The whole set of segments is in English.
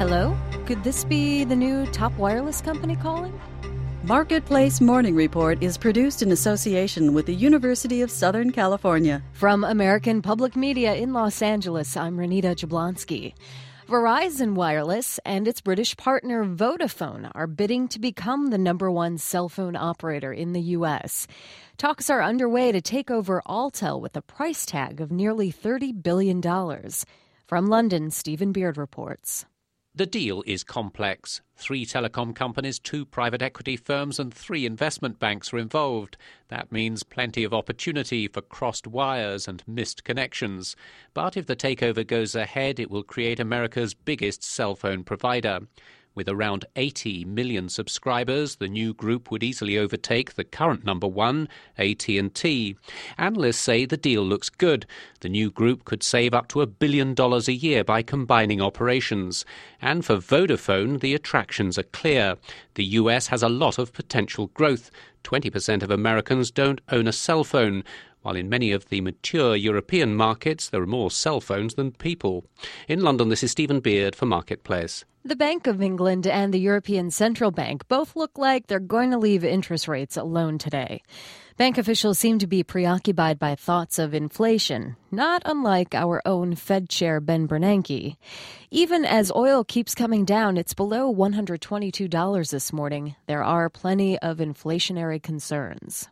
Hello? Could this be the new top wireless company calling? Marketplace Morning Report is produced in association with the University of Southern California. From American Public Media in Los Angeles, I'm Renita Jablonski. Verizon Wireless and its British partner Vodafone are bidding to become the number one cell phone operator in the U.S. Talks are underway to take over Alltel with a price tag of nearly $30 billion. From London, Stephen Beard reports. The deal is complex. 3 telecom companies, 2 private equity firms and 3 investment banks are involved. That means plenty of opportunity for crossed wires and missed connections. But if the takeover goes ahead, it will create America's biggest cell phone provider. With around 80 million subscribers, the new group would easily overtake the current number one, AT&T. Analysts say the deal looks good. The new group could save up to $1 billion a year by combining operations. And for Vodafone, the attractions are clear. The US has a lot of potential growth. 20% of Americans don't own a cell phone, while in many of the mature European markets there are more cell phones than people. In London, this is Stephen Beard for Marketplace. The Bank of England and the European Central Bank both look like they're going to leave interest rates alone today. Bank officials seem to be preoccupied by thoughts of inflation, not unlike our own Fed Chair Ben Bernanke. Even as oil keeps coming down, it's below $122 this morning. There are plenty of inflationary concerns.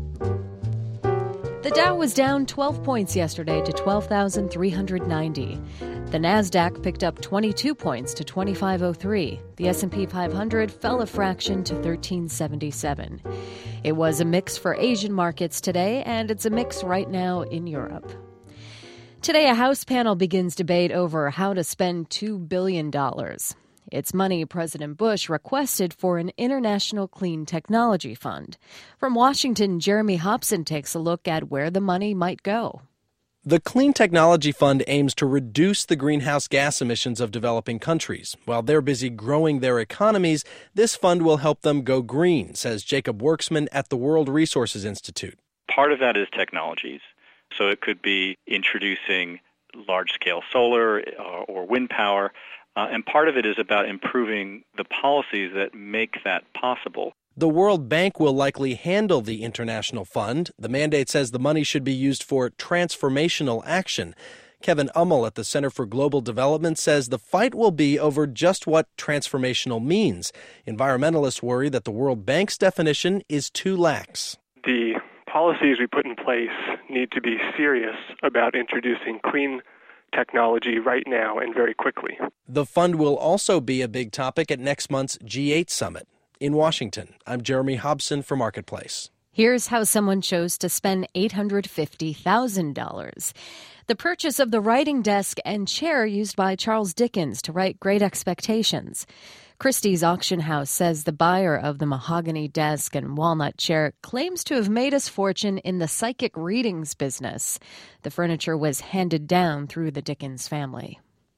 The Dow was down 12 points yesterday to 12,390. The Nasdaq picked up 22 points to 2503. The S&P 500 fell a fraction to 1377. It was a mix for Asian markets today, and it's a mix right now in Europe. Today, a House panel begins debate over how to spend $2 billion. It's money President Bush requested for an international clean technology fund. From Washington, Jeremy Hobson takes a look at where the money might go. The Clean Technology Fund aims to reduce the greenhouse gas emissions of developing countries. While they're busy growing their economies, this fund will help them go green, says Jacob Worksman at the World Resources Institute. Part of that is technologies. So it could be introducing large-scale solar or wind power. And part of it is about improving the policies that make that possible. The World Bank will likely handle the international fund. The mandate says the money should be used for transformational action. Kevin Ummel at the Center for Global Development says the fight will be over just what transformational means. Environmentalists worry that the World Bank's definition is too lax. The policies we put in place need to be serious about introducing clean technology right now and very quickly. The fund will also be a big topic at next month's G8 summit. In Washington, I'm Jeremy Hobson for Marketplace. Here's how someone chose to spend $850,000. The purchase of the writing desk and chair used by Charles Dickens to write Great Expectations. Christie's Auction House says the buyer of the mahogany desk and walnut chair claims to have made his fortune in the psychic readings business. The furniture was handed down through the Dickens family.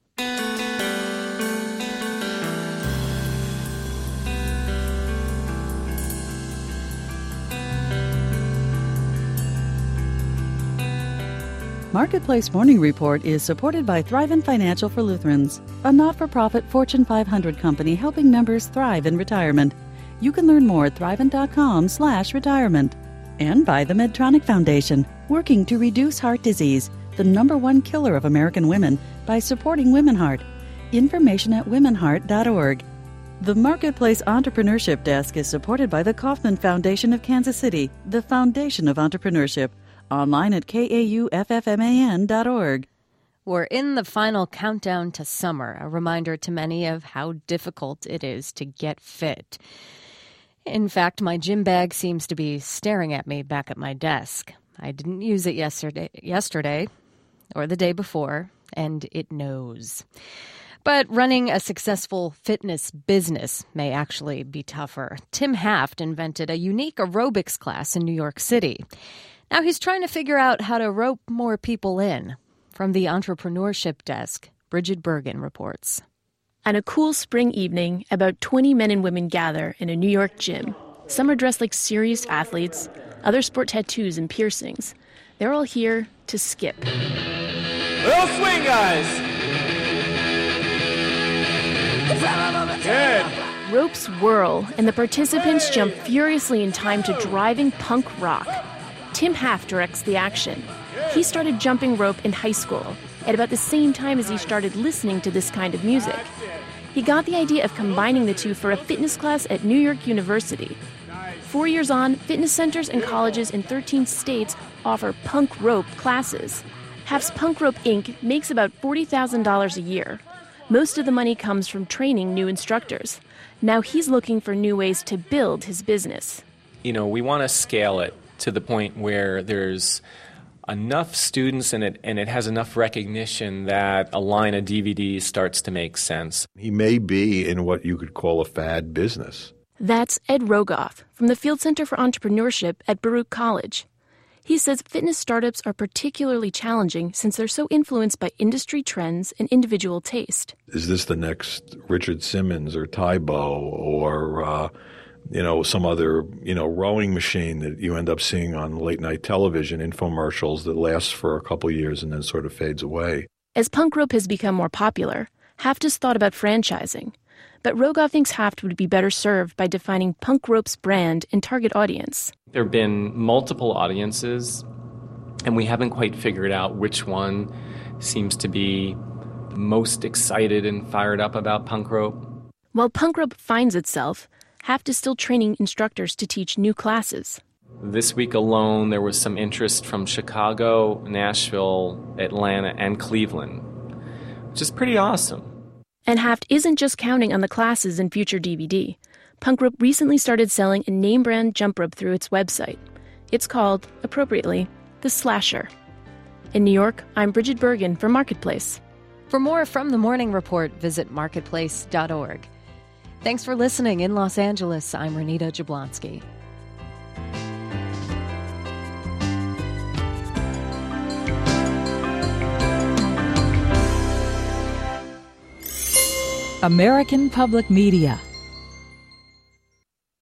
Marketplace Morning Report is supported by Thrivent Financial for Lutherans, a not-for-profit Fortune 500 company helping members thrive in retirement. You can learn more at thrivent.com/retirement. And by the Medtronic Foundation, working to reduce heart disease, the #1 killer of American women, by supporting Women Heart. Information at womenheart.org. The Marketplace Entrepreneurship Desk is supported by the Kauffman Foundation of Kansas City, the foundation of entrepreneurship. Online at kauffman.org. We're in the final countdown to summer, a reminder to many of how difficult it is to get fit. In fact, my gym bag seems to be staring at me back at my desk. I didn't use it yesterday or the day before, and it knows. But running a successful fitness business may actually be tougher. Tim Haft invented a unique aerobics class in New York City. Now he's trying to figure out how to rope more people in. From the Entrepreneurship Desk, Bridget Bergen reports. On a cool spring evening, about 20 men and women gather in a New York gym. Some are dressed like serious athletes. Others sport tattoos and piercings. They're all here to skip. Little swing, guys! ropes whirl and the participants jump furiously in time to driving punk rock. Tim Haft directs the action. He started jumping rope in high school, at about the same time as he started listening to this kind of music. He got the idea of combining the two for a fitness class at New York University. 4 years on, fitness centers and colleges in 13 states offer punk rope classes. Haft's Punk Rope Inc. makes about $40,000 a year. Most of the money comes from training new instructors. Now he's looking for new ways to build his business. We want to scale it to the point where there's enough students and it has enough recognition that a line of DVDs starts to make sense. He may be in what you could call a fad business. That's Ed Rogoff from the Field Center for Entrepreneurship at Baruch College. He says fitness startups are particularly challenging since they're so influenced by industry trends and individual taste. Is this the next Richard Simmons or Taibo or, some other, rowing machine that you end up seeing on late-night television, infomercials that lasts for a couple years and then sort of fades away? As punk rope has become more popular, Haft has thought about franchising. But Rogoff thinks Haft would be better served by defining punk rope's brand and target audience. There have been multiple audiences, and we haven't quite figured out which one seems to be the most excited and fired up about punk rope. While punk rope finds itself, Haft is still training instructors to teach new classes. This week alone, there was some interest from Chicago, Nashville, Atlanta, and Cleveland, which is pretty awesome. And Haft isn't just counting on the classes in future DVD. Punk Rope recently started selling a name-brand jump rope through its website. It's called, appropriately, the Slasher. In New York, I'm Bridget Bergen for Marketplace. For more from the Morning Report, visit marketplace.org. Thanks for listening. In Los Angeles, I'm Renita Jablonski. American Public Media